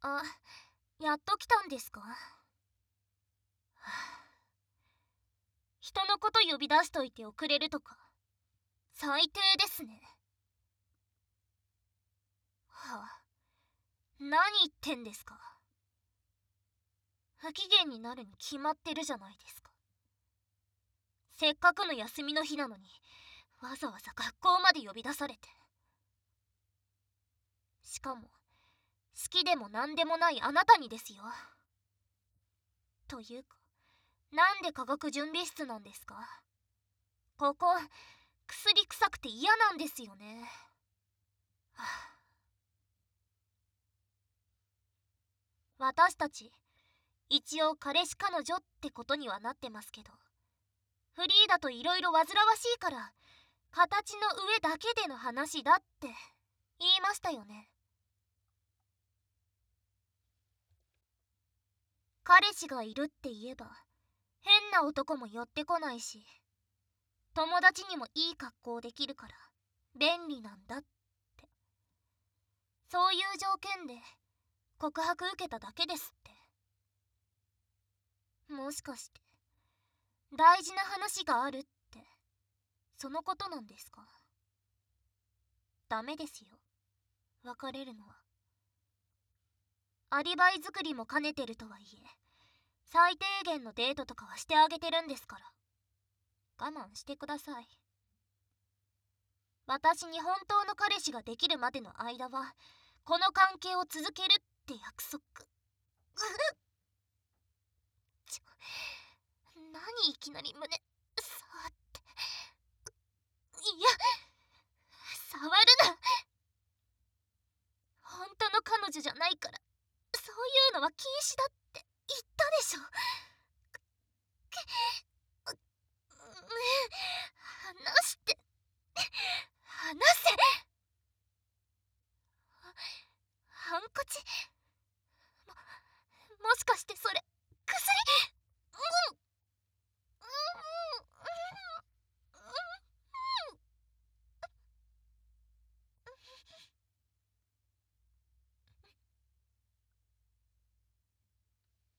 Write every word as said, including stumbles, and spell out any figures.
あ、やっと来たんですか？はあ、人のこと呼び出しといておくれるとか最低ですね。はあ、何言ってんですか。不機嫌になるに決まってるじゃないですか。せっかくの休みの日なのにわざわざ学校まで呼び出されて、しかも好きでも何でもないあなたにですよ。というか、なんで科学準備室なんですか？ここ薬臭くて嫌なんですよね。はあ、私たち一応彼氏彼女ってことにはなってますけど、フリーだといろいろ煩わしいから形の上だけでの話だって言いましたよね。彼氏がいるって言えば変な男も寄ってこないし、友達にもいい格好できるから便利なんだって、そういう条件で告白受けただけですって。もしかして大事な話があるってそのことなんですか？ダメですよ、別れるのは。アリバイ作りも兼ねてるとはいえ、最低限のデートとかはしてあげてるんですから、我慢してください。私に本当の彼氏ができるまでの間はこの関係を続けるって約束。ちょ、何いきなり胸触って。いや、触るな。本当の彼女じゃないからそういうのは禁止だって言ったでしょ。